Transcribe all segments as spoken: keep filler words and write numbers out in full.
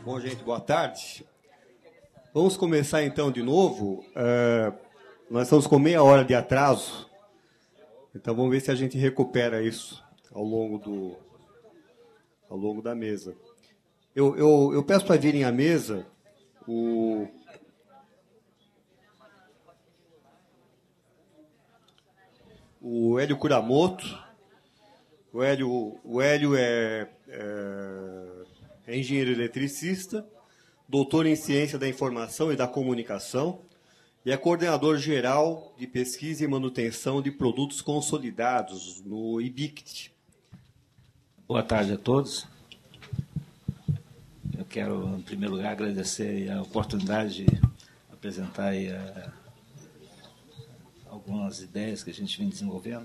Bom, gente, boa tarde. Vamos começar então de novo. Uh, nós estamos com meia hora de atraso, então vamos ver se a gente recupera isso ao longo, do, ao longo da mesa. Eu, eu, eu peço para virem à mesa o, o Hélio Kuramoto. O Hélio, o Hélio é, é, é engenheiro eletricista, doutor em Ciência da Informação e da Comunicação e é coordenador geral de pesquisa e manutenção de produtos consolidados no I B I C T. Boa tarde a todos. Eu quero, em primeiro lugar, agradecer a oportunidade de apresentar aí a, algumas ideias que a gente vem desenvolvendo.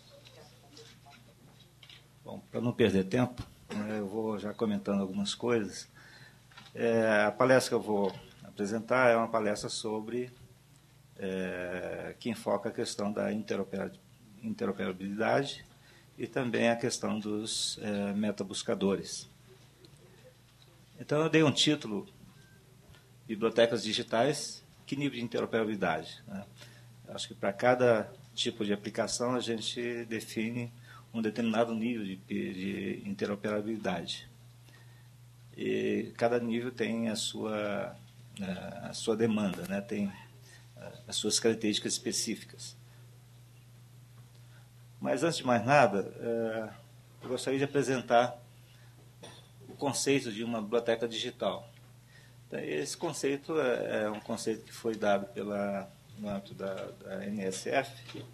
Bom, para não perder tempo, eu vou já comentando algumas coisas. É, a palestra que eu vou apresentar é uma palestra sobre é, que enfoca a questão da interoperabilidade e também a questão dos é, metabuscadores. Então, eu dei um título, Bibliotecas Digitais, que nível de interoperabilidade? Né? Acho que para cada tipo de aplicação a gente define um determinado nível de, de interoperabilidade. E cada nível tem a sua, a sua demanda, né? Tem as suas características específicas. Mas, antes de mais nada, eu gostaria de apresentar o conceito de uma biblioteca digital. Esse conceito é um conceito que foi dado pela, no âmbito da, da N S F,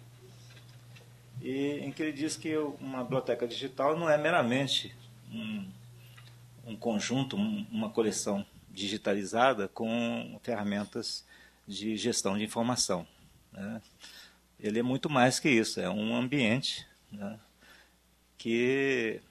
e em que ele diz que uma biblioteca digital não é meramente um, um conjunto, um, uma coleção digitalizada com ferramentas de gestão de informação. Né? Ele é muito mais que isso, é um ambiente, né, que,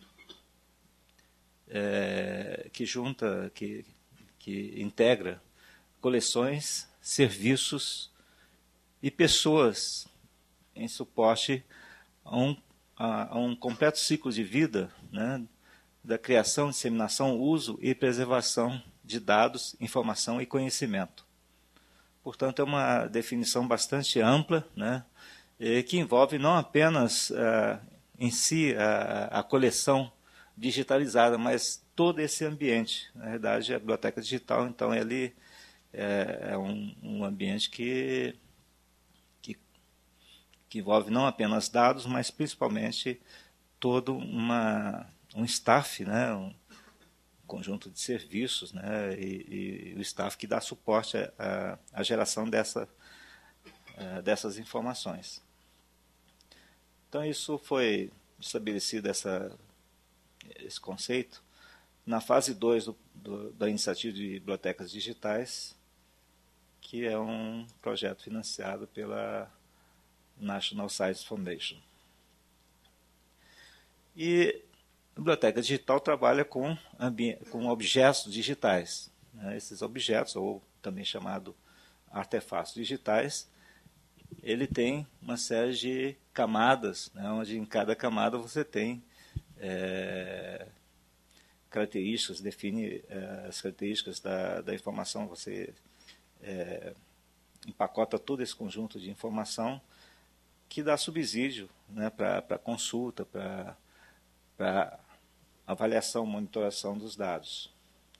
é, que junta, que, que integra coleções, serviços e pessoas em suporte a um, a, a um completo ciclo de vida, né, da criação, disseminação, uso e preservação de dados, informação e conhecimento. Portanto, é uma definição bastante ampla, né, que envolve não apenas ah, em si a, a coleção digitalizada, mas todo esse ambiente. Na verdade, a biblioteca digital, então, ele é, é um, um ambiente que que envolve não apenas dados, mas principalmente todo uma, um staff, né, um conjunto de serviços, né, e, e o staff que dá suporte à, à geração dessa, uh, dessas informações. Então, isso foi estabelecido, essa, esse conceito, na fase dois do, do, da iniciativa de bibliotecas digitais, que é um projeto financiado pela National Science Foundation. E a biblioteca digital trabalha com, com objetos digitais. Né? Esses objetos, ou também chamado artefatos digitais, ele tem uma série de camadas, né? Onde em cada camada você tem é, características, define é, as características da, da informação, você é, empacota todo esse conjunto de informação que dá subsídio, né, para consulta, para avaliação, monitoração dos dados.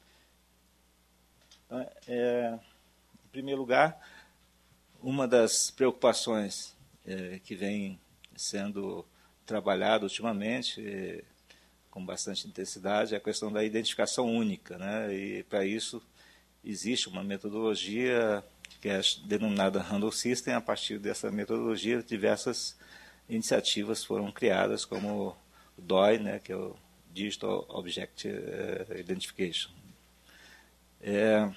Então, é, em primeiro lugar, uma das preocupações é, que vem sendo trabalhada ultimamente, é, com bastante intensidade, é a questão da identificação única. Né, e, para isso, existe uma metodologia que é denominada Handle System. A partir dessa metodologia, diversas iniciativas foram criadas, como o D O I, né, que é o Digital Object Identification. É,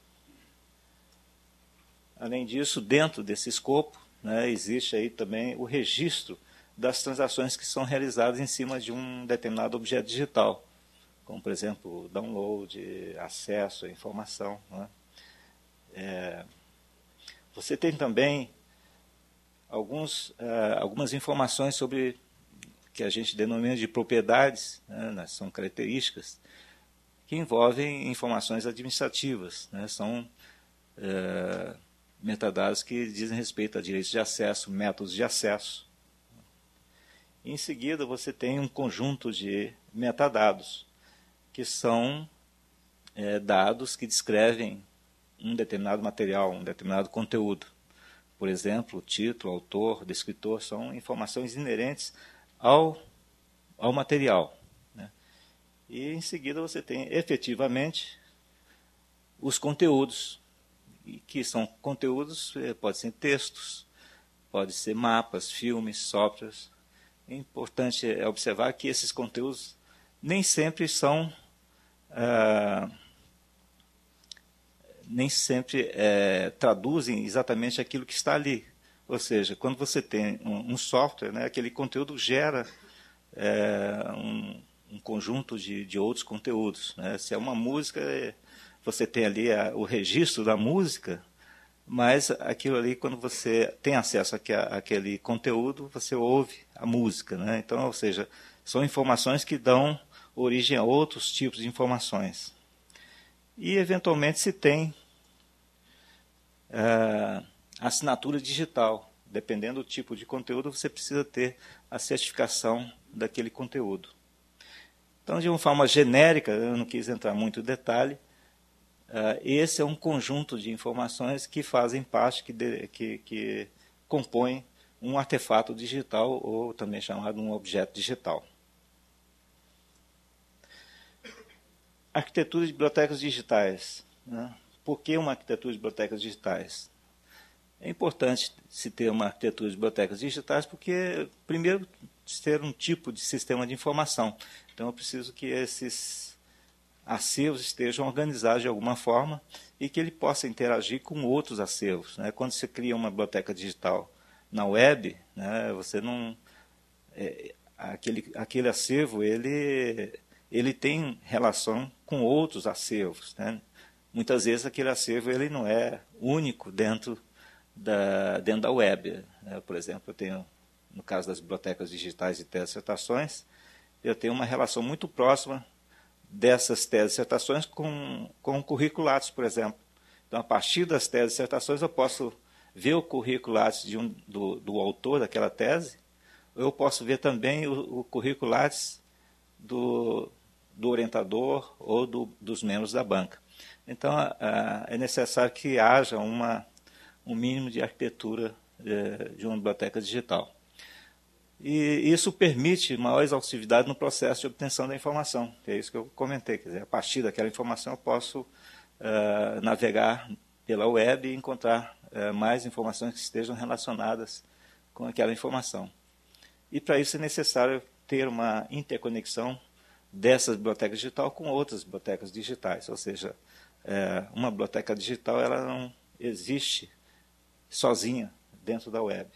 além disso, dentro desse escopo, né, existe aí também o registro das transações que são realizadas em cima de um determinado objeto digital, como, por exemplo, download, acesso à informação. Né. É, Você tem também alguns, uh, algumas informações sobre que a gente denomina de propriedades, né, são características que envolvem informações administrativas, né? São é, metadados que dizem respeito a direitos de acesso, métodos de acesso. Em seguida, você tem um conjunto de metadados, que são é, dados que descrevem um determinado material, um determinado conteúdo. Por exemplo, título, autor, descritor, são informações inerentes ao, ao material. Né? E, em seguida, você tem, efetivamente, os conteúdos, que são conteúdos, pode ser textos, pode ser mapas, filmes, softwares. É importante observar que esses conteúdos nem sempre são, ah, nem sempre é, traduzem exatamente aquilo que está ali. Ou seja, quando você tem um, um software, né, aquele conteúdo gera é, um, um conjunto de, de outros conteúdos. Né? Se é uma música, você tem ali a, o registro da música, mas aquilo ali, quando você tem acesso àquele conteúdo, você ouve a música. Né? Então, ou seja, são informações que dão origem a outros tipos de informações. E, eventualmente, se tem uh, assinatura digital. Dependendo do tipo de conteúdo, você precisa ter a certificação daquele conteúdo. Então, de uma forma genérica, eu não quis entrar muito em detalhe, Uh, esse é um conjunto de informações que fazem parte, que, de, que, que compõem um artefato digital, ou também chamado um objeto digital. Arquitetura de bibliotecas digitais. Né? Por que uma arquitetura de bibliotecas digitais? É importante se ter uma arquitetura de bibliotecas digitais porque, primeiro, ter um tipo de sistema de informação. Então, eu preciso que esses acervos estejam organizados de alguma forma e que ele possa interagir com outros acervos. Né? Quando você cria uma biblioteca digital na web, né, você não, é, aquele, aquele acervo ele, ele tem relação com outros acervos. Né? Muitas vezes aquele acervo ele não é único dentro da, dentro da web. Né? Por exemplo, eu tenho, no caso das bibliotecas digitais e dissertações, eu tenho uma relação muito próxima dessas teses e dissertações com, com curriculatos, por exemplo. Então, a partir das teses e dissertações, eu posso ver o curriculatos de um, do, do autor daquela tese, ou eu posso ver também o, o curriculatos do, do orientador ou do, dos membros da banca. Então, a, a, é necessário que haja uma, um mínimo de arquitetura de, de uma biblioteca digital. E isso permite maior exaustividade no processo de obtenção da informação, que é isso que eu comentei. Quer dizer, a partir daquela informação eu posso uh, navegar pela web e encontrar uh, mais informações que estejam relacionadas com aquela informação. E para isso é necessário ter uma interconexão dessas bibliotecas digitais com outras bibliotecas digitais. Ou seja, uh, uma biblioteca digital ela não existe sozinha dentro da web.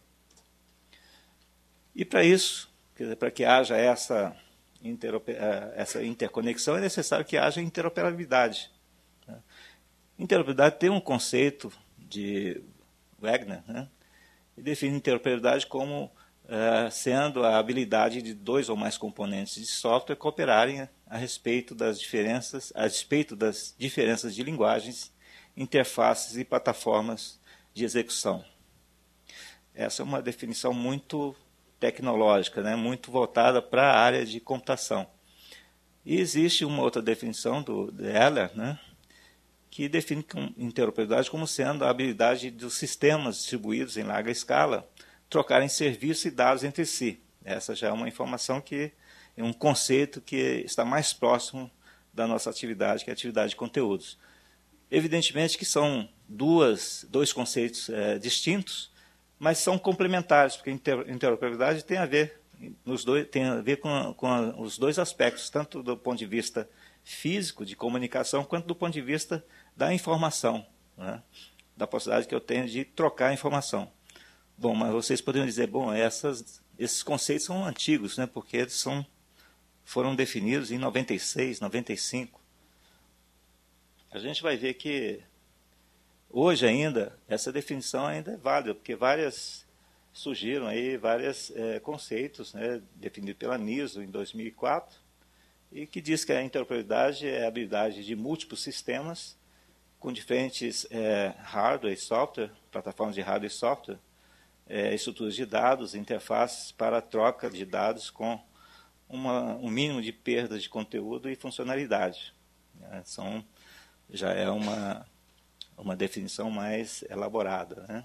E para isso, para que haja essa, essa interconexão, é necessário que haja interoperabilidade. Interoperabilidade tem um conceito de Wagner, né? E define interoperabilidade como uh, sendo a habilidade de dois ou mais componentes de software cooperarem a respeito das diferenças, a respeito das diferenças de linguagens, interfaces e plataformas de execução. Essa é uma definição muito tecnológica, né, muito voltada para a área de computação. E existe uma outra definição do Heller, né, que define interoperabilidade como sendo a habilidade dos sistemas distribuídos em larga escala trocarem serviços e dados entre si. Essa já é uma informação que é um conceito que está mais próximo da nossa atividade, que é a atividade de conteúdos. Evidentemente que são duas, dois conceitos é, distintos, mas são complementares, porque interoperabilidade tem a ver, nos dois, tem a ver com, com os dois aspectos, tanto do ponto de vista físico, de comunicação, quanto do ponto de vista da informação, né? Da possibilidade que eu tenho de trocar informação. Bom, mas vocês poderiam dizer, bom, essas, esses conceitos são antigos, né? Porque eles são, foram definidos em noventa e seis, noventa e cinco. A gente vai ver que hoje ainda, essa definição ainda é válida, porque várias, surgiram aí vários é, conceitos, né, definidos pela N I S O em dois mil e quatro, e que diz que a interoperabilidade é a habilidade de múltiplos sistemas com diferentes é, hardware e software, plataformas de hardware e software, é, estruturas de dados, interfaces para a troca de dados com uma, um mínimo de perda de conteúdo e funcionalidade. É, são, já é uma, uma definição mais elaborada, né?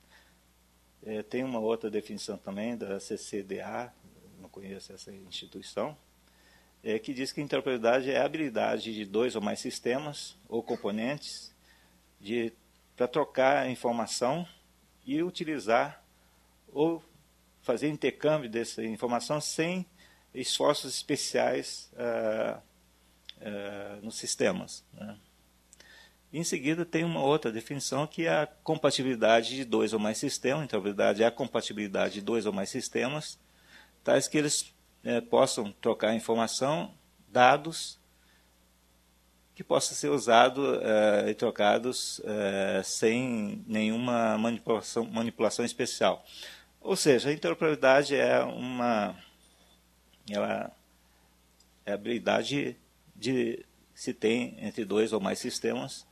É, tem uma outra definição também da C C D A, não conheço essa instituição, é, que diz que interoperabilidade é a habilidade de dois ou mais sistemas ou componentes para trocar informação e utilizar ou fazer intercâmbio dessa informação sem esforços especiais ah, ah, nos sistemas, né? Em seguida, tem uma outra definição que é a compatibilidade de dois ou mais sistemas. Interoperabilidade é a compatibilidade de dois ou mais sistemas, tais que eles é, possam trocar informação, dados, que possam ser usados é, e trocados é, sem nenhuma manipulação, manipulação especial. Ou seja, a interoperabilidade é uma ela é a habilidade de se tem entre dois ou mais sistemas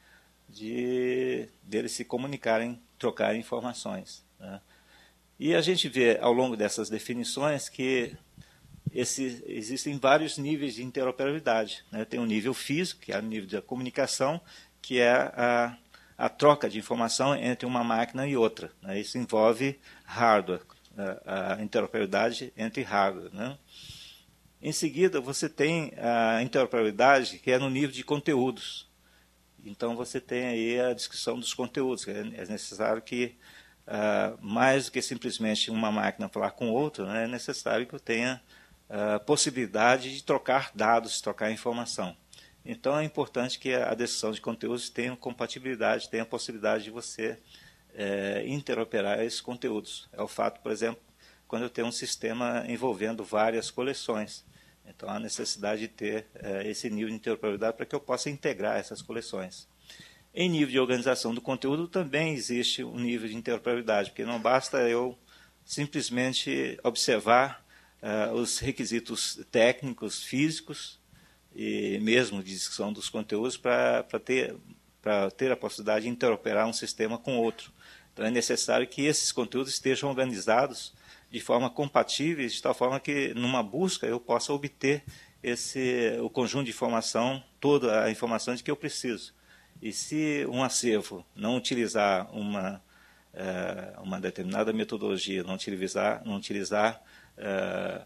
de deles se comunicarem, trocarem informações, né? E a gente vê ao longo dessas definições que esse, existem vários níveis de interoperabilidade, né? Tem um nível físico, que é o nível da comunicação, que é a, a troca de informação entre uma máquina e outra, né? Isso envolve hardware, a, a interoperabilidade entre hardware, né? Em seguida, você tem a interoperabilidade que é no nível de conteúdos. Então, você tem aí a descrição dos conteúdos. É necessário que, uh, mais do que simplesmente uma máquina falar com outra, né, é necessário que eu tenha a uh, possibilidade de trocar dados, trocar informação. Então, é importante que a descrição de conteúdos tenha compatibilidade, tenha a possibilidade de você uh, interoperar esses conteúdos. É o fato, por exemplo, quando eu tenho um sistema envolvendo várias coleções. Então, há necessidade de ter eh, esse nível de interoperabilidade para que eu possa integrar essas coleções. Em nível de organização do conteúdo, também existe um nível de interoperabilidade, porque não basta eu simplesmente observar uh, os requisitos técnicos, físicos, e mesmo de descrição dos conteúdos, para ter, para ter a possibilidade de interoperar um sistema com outro. Então, é necessário que esses conteúdos estejam organizados de forma compatível, de tal forma que, numa busca, eu possa obter esse, o conjunto de informação, toda a informação de que eu preciso. E se um acervo não utilizar uma, uh, uma determinada metodologia, não utilizar, não utilizar uh,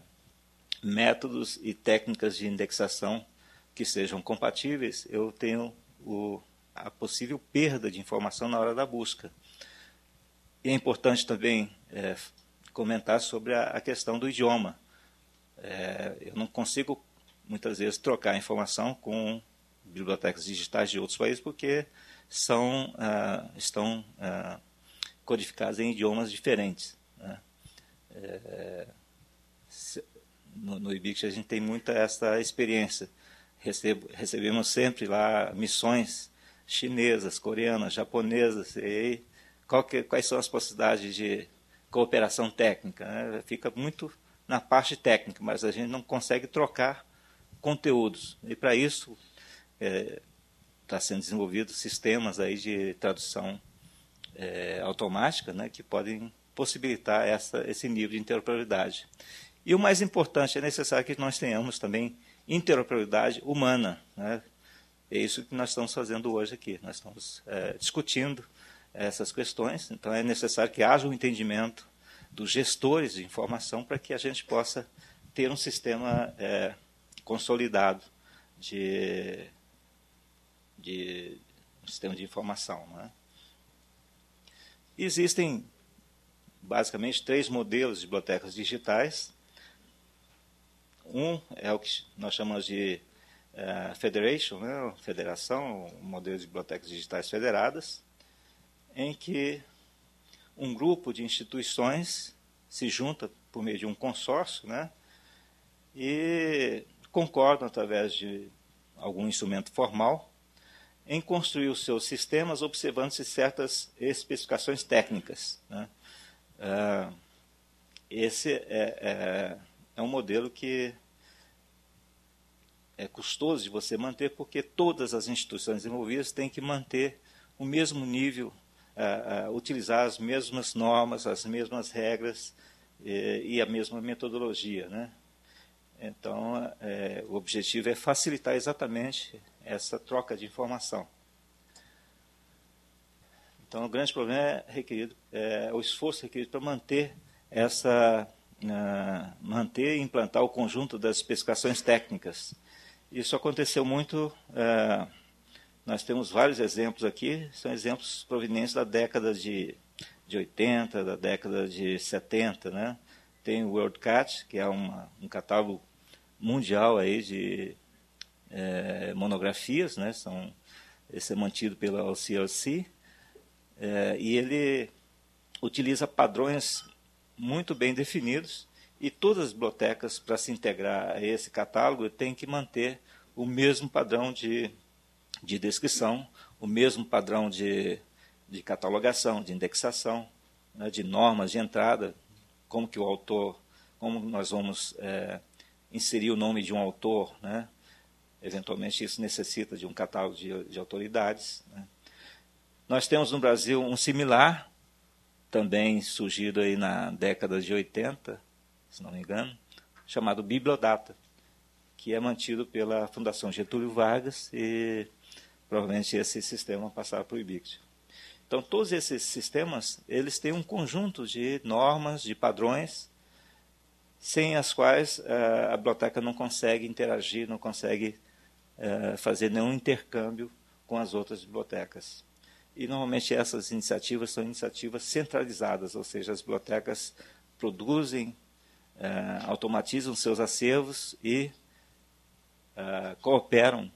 métodos e técnicas de indexação que sejam compatíveis, eu tenho o, a possível perda de informação na hora da busca. E é importante também é, comentar sobre a, a questão do idioma. É, eu não consigo, muitas vezes, trocar informação com bibliotecas digitais de outros países porque são, ah, estão ah, codificadas em idiomas diferentes, né? É, se, no, no I B I C a gente tem muita essa experiência. Recebo, recebemos sempre lá missões chinesas, coreanas, japonesas, e aí, qual que, quais são as possibilidades de cooperação técnica, né? Fica muito na parte técnica, mas a gente não consegue trocar conteúdos. E para isso está é, sendo desenvolvido sistemas aí de tradução é, automática, né, que podem possibilitar essa, esse nível de interoperabilidade. E o mais importante, é necessário que nós tenhamos também interoperabilidade humana, né? É isso que nós estamos fazendo hoje aqui. Nós estamos é, discutindo essas questões, então é necessário que haja um entendimento dos gestores de informação para que a gente possa ter um sistema é, consolidado de, de um sistema de informação, né? Existem basicamente três modelos de bibliotecas digitais. Um é o que nós chamamos de uh, Federation, né? Federação, um modelo de bibliotecas digitais federadas, em que um grupo de instituições se junta por meio de um consórcio, né, e concordam, através de algum instrumento formal, em construir os seus sistemas observando-se certas especificações técnicas, né. Uh, esse é, é, é um modelo que é custoso de você manter, porque todas as instituições envolvidas têm que manter o mesmo nível, uh, uh, utilizar as mesmas normas, as mesmas regras eh, e a mesma metodologia, né? Então, eh, o objetivo é facilitar exatamente essa troca de informação. Então, o grande problema é requerido, é o esforço requerido para manter essa, uh, manter e implantar o conjunto das especificações técnicas. Isso aconteceu muito, uh, nós temos vários exemplos aqui, são exemplos provenientes da década de, de oitenta, da década de setenta, né? Tem o WorldCat, que é uma, um catálogo mundial aí de é, monografias, né? São, esse é mantido pela O C L C, é, e ele utiliza padrões muito bem definidos, e todas as bibliotecas, para se integrar a esse catálogo, têm que manter o mesmo padrão de, de descrição, o mesmo padrão de, de catalogação, de indexação, né, de normas de entrada, como que o autor, como nós vamos é, inserir o nome de um autor, né? Eventualmente isso necessita de um catálogo de, de autoridades, né? Nós temos no Brasil um similar, também surgido aí na década de oitenta, se não me engano, chamado Bibliodata, que é mantido pela Fundação Getúlio Vargas e provavelmente esse sistema passará para o IBICT. Então, todos esses sistemas, eles têm um conjunto de normas, de padrões, sem as quais uh, a biblioteca não consegue interagir, não consegue uh, fazer nenhum intercâmbio com as outras bibliotecas. E, normalmente, essas iniciativas são iniciativas centralizadas, ou seja, as bibliotecas produzem, uh, automatizam seus acervos e uh, cooperam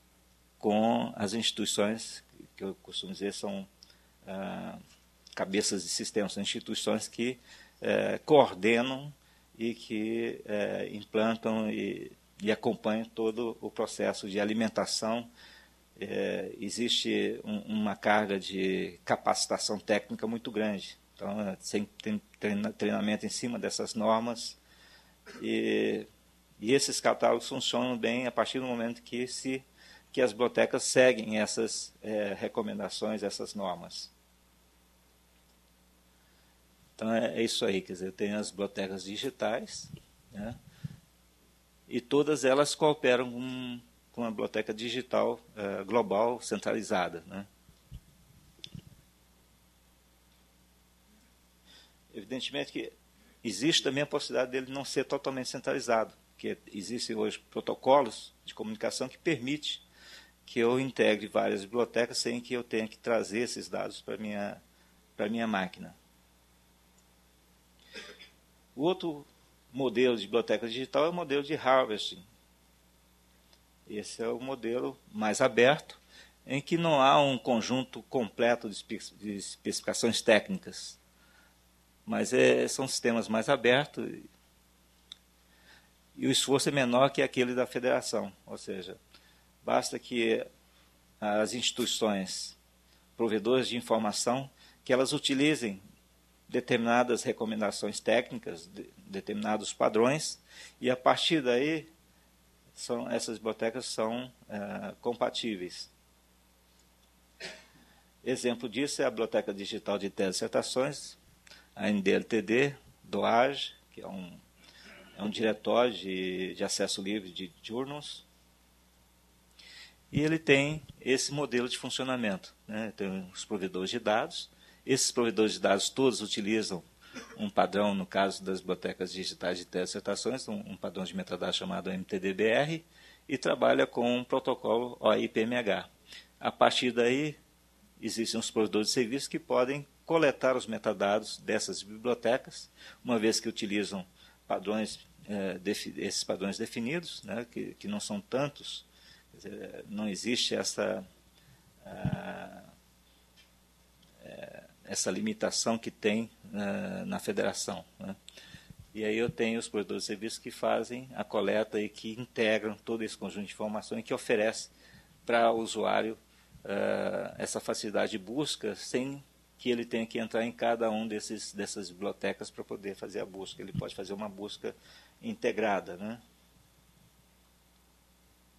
com as instituições, que eu costumo dizer são uh, cabeças de sistemas, são instituições que uh, coordenam e que uh, implantam e, e acompanham todo o processo de alimentação. É, existe um, uma carga de capacitação técnica muito grande. Então, tem treinamento em cima dessas normas e, e esses catálogos funcionam bem a partir do momento que, se, que as bibliotecas seguem essas é, recomendações, essas normas. Então, é, é isso aí. Quer dizer, tem as bibliotecas digitais, né, e todas elas cooperam com com uma biblioteca digital uh, global centralizada, né? Evidentemente que existe também a possibilidade dele não ser totalmente centralizado, porque existem hoje protocolos de comunicação que permitem que eu integre várias bibliotecas sem que eu tenha que trazer esses dados para a minha, para a minha máquina. O outro modelo de biblioteca digital é o modelo de harvesting. Esse é o modelo mais aberto, em que não há um conjunto completo de especificações técnicas, mas é, são sistemas mais abertos e, e o esforço é menor que aquele da federação, ou seja, basta que as instituições provedoras de informação, que elas utilizem determinadas recomendações técnicas, de, determinados padrões, e a partir daí São, essas bibliotecas são uh, compatíveis. Exemplo disso é a Biblioteca Digital de Tese e Dissertações, a N D L T D, D O A J, que é um, é um diretório de, de acesso livre de journals, e ele tem esse modelo de funcionamento, né? Tem os provedores de dados, esses provedores de dados todos utilizam um padrão, no caso das bibliotecas digitais de tese e dissertações, um, um padrão de metadados chamado M T D B R, e trabalha com um protocolo O I P M H. A partir daí, existem os provedores de serviços que podem coletar os metadados dessas bibliotecas, uma vez que utilizam padrões, eh, esses padrões definidos, né, que, que não são tantos, quer dizer, não existe essa... Ah, é, essa limitação que tem uh, na federação, né? E aí eu tenho os provedores de serviços que fazem a coleta e que integram todo esse conjunto de informações e que oferece para o usuário uh, essa facilidade de busca sem que ele tenha que entrar em cada um desses, dessas bibliotecas para poder fazer a busca. Ele pode fazer uma busca integrada, né?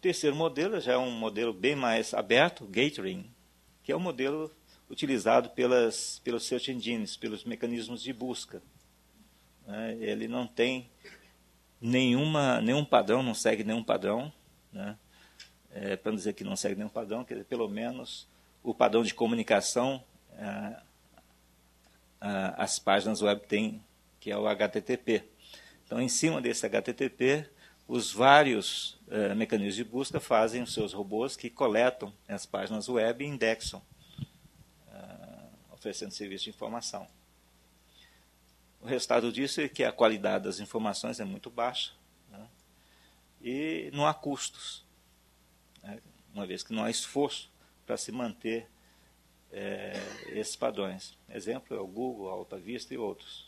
terceiro modelo já é um modelo bem mais aberto, o Gathering, que é um modelo utilizado pelas, pelos search engines, pelos mecanismos de busca. Né? Ele não tem nenhuma, nenhum padrão, não segue nenhum padrão, né? É, para não dizer que não segue nenhum padrão, quer dizer, pelo menos o padrão de comunicação ah, ah, as páginas web têm, que é o H T T P. Então, em cima desse H T T P, os vários eh, mecanismos de busca fazem os seus robôs que coletam as páginas web e indexam, ah, oferecendo serviço de informação. O resultado disso é que a qualidade das informações é muito baixa, né? E não há custos, né? Uma vez que não há esforço para se manter é, esses padrões. Exemplo é o Google, a Alta Vista e outros.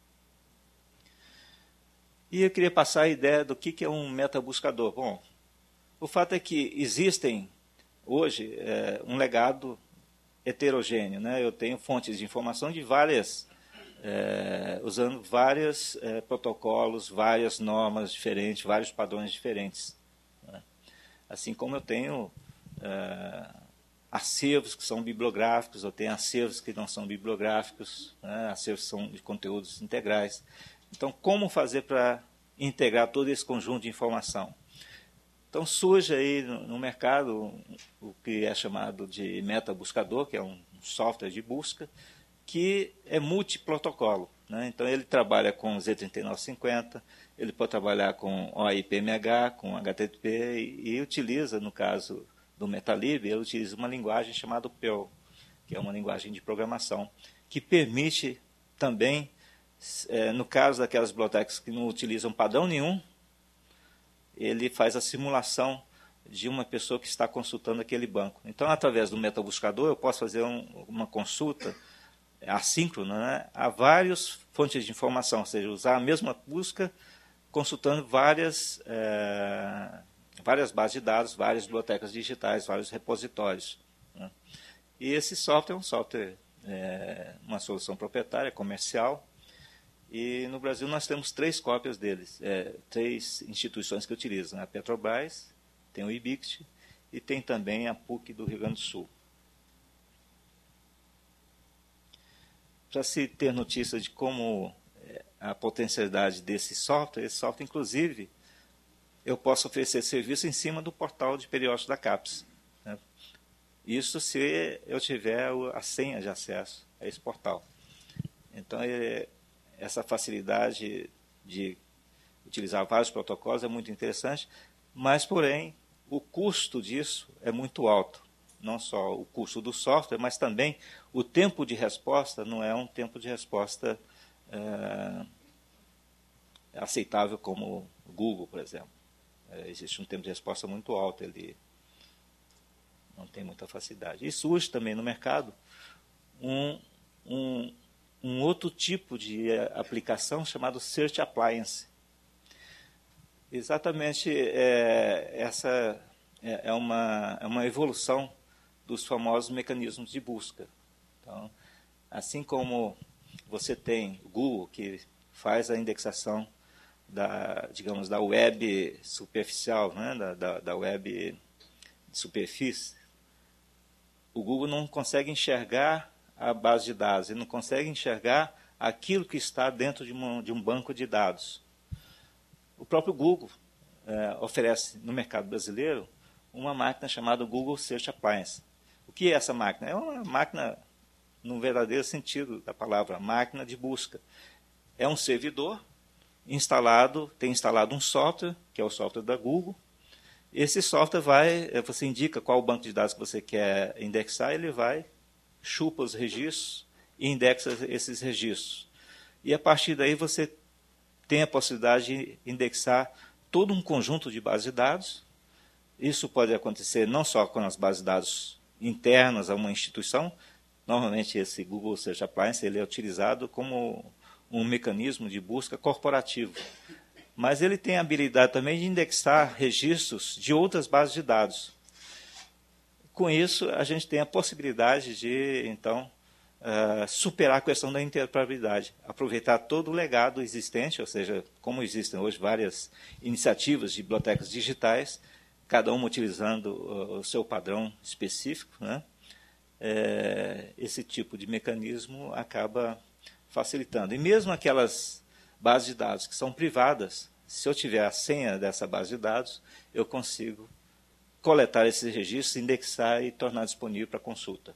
E eu queria passar a ideia do que é um metabuscador. Bom, o fato é que existem hoje é, um legado heterogêneo, né? Eu tenho fontes de informação de várias, é, usando vários é, protocolos, várias normas diferentes, vários padrões diferentes, né? Assim como eu tenho é, acervos que são bibliográficos, eu tenho acervos que não são bibliográficos, né? Acervos que são de conteúdos integrais. Então, como fazer para integrar todo esse conjunto de informação? Então, surge aí no, no mercado o que é chamado de metabuscador, que é um software de busca, que é multiprotocolo, né? Então, ele trabalha com Z trinta e nove cinquenta, ele pode trabalhar com O I P M H, com H T T P, e, e utiliza, no caso do Metalib, ele utiliza uma linguagem chamada Perl, que é uma linguagem de programação, que permite também, é, no caso daquelas bibliotecas que não utilizam padrão nenhum, ele faz a simulação de uma pessoa que está consultando aquele banco. Então, através do metabuscador, eu posso fazer um, uma consulta assíncrona, né, a várias fontes de informação, ou seja, usar a mesma busca consultando várias, é, várias bases de dados, várias bibliotecas digitais, vários repositórios, né. E esse software é um software, é, uma solução proprietária, comercial, e no Brasil nós temos três cópias deles, é, três instituições que utilizam, a Petrobras, tem o Ibict e tem também a P U C do Rio Grande do Sul. Para se ter notícia de como é, a potencialidade desse software, esse software, inclusive, eu posso oferecer serviço em cima do portal de periódico da CAPES, né? Isso se eu tiver a senha de acesso a esse portal. Então, é, essa facilidade de utilizar vários protocolos é muito interessante, mas, porém, o custo disso é muito alto. Não só o custo do software, mas também o tempo de resposta não é um tempo de resposta é, aceitável como o Google, por exemplo. É, existe um tempo de resposta muito alto, ele não tem muita facilidade. E surge também no mercado um, um, um outro tipo de aplicação chamado Search Appliance. Exatamente, é, essa é, é, uma, é uma evolução dos famosos mecanismos de busca. Então, assim como você tem o Google, que faz a indexação da, digamos, da web superficial, né, da, da, da web de superfície, o Google não consegue enxergar a base de dados, ele não consegue enxergar aquilo que está dentro de, uma, de um banco de dados. O próprio Google é, oferece no mercado brasileiro uma máquina chamada Google Search Appliance. O que é essa máquina? É uma máquina, no verdadeiro sentido da palavra, máquina de busca. É um servidor instalado, tem instalado um software, que é o software da Google. Esse software vai, você indica qual o banco de dados que você quer indexar, ele vai, chupa os registros e indexa esses registros. E a partir daí você tem a possibilidade de indexar todo um conjunto de bases de dados. Isso pode acontecer não só com as bases de dados internas a uma instituição. Normalmente esse Google Search Appliance ele é utilizado como um mecanismo de busca corporativo. Mas ele tem a habilidade também de indexar registros de outras bases de dados. Com isso, a gente tem a possibilidade de, então, uh, superar a questão da interoperabilidade, aproveitar todo o legado existente, ou seja, como existem hoje várias iniciativas de bibliotecas digitais, cada uma utilizando o seu padrão específico, né? É, esse tipo de mecanismo acaba facilitando. E mesmo aquelas bases de dados que são privadas, se eu tiver a senha dessa base de dados, eu consigo coletar esses registros, indexar e tornar disponível para consulta.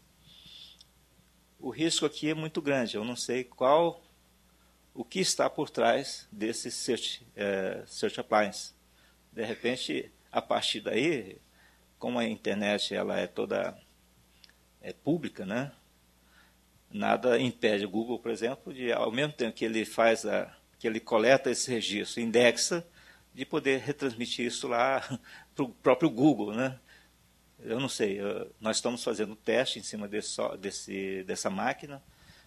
O risco aqui é muito grande, eu não sei qual, o que está por trás desse search, é, search appliance. De repente, a partir daí, como a internet ela é toda é, pública, né? Nada impede o Google, por exemplo, de, ao mesmo tempo que ele faz a, que ele coleta esse registro, indexa, de poder retransmitir isso lá para o próprio Google, né? Eu não sei, eu, nós estamos fazendo teste em cima desse, desse, dessa máquina,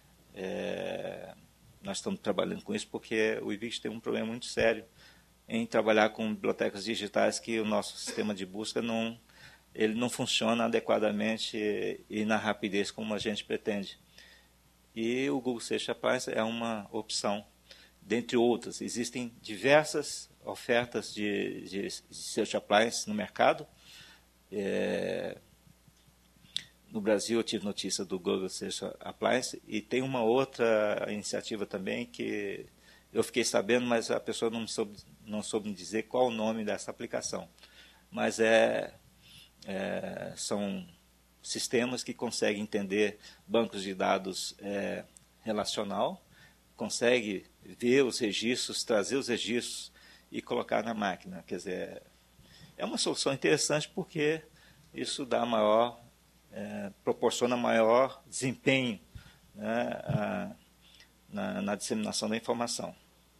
é, nós estamos trabalhando com isso porque o I B I C tem um problema muito sério em trabalhar com bibliotecas digitais que o nosso sistema de busca não, ele não funciona adequadamente e, e na rapidez como a gente pretende. E o Google Search Appliance é uma opção, dentre outras. Existem diversas ofertas de, de, de Search Appliance no mercado. É, no Brasil eu tive notícia do Google Search Appliance e tem uma outra iniciativa também que eu fiquei sabendo, mas a pessoa não soube, não soube me dizer qual o nome dessa aplicação. Mas é, é, são sistemas que conseguem entender bancos de dados é, relacional, consegue ver os registros, trazer os registros e colocar na máquina. Quer dizer, é uma solução interessante porque isso dá maior, é, proporciona maior desempenho, né, a, na, na disseminação da informação.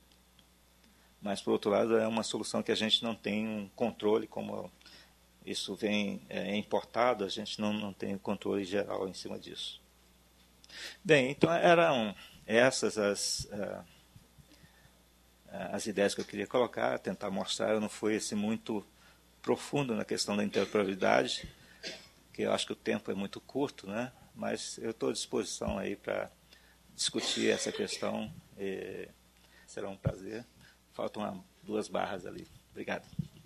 Mas, por outro lado, é uma solução que a gente não tem um controle, como isso vem é, importado, a gente não, não tem controle geral em cima disso. Bem, então eram essas as, uh, as ideias que eu queria colocar, tentar mostrar. Eu não fui assim, muito profundo na questão da interoperabilidade, que eu acho que o tempo é muito curto, né? Mas eu estou à disposição aí para discutir essa questão. E será um prazer. Faltam duas barras ali. Obrigado.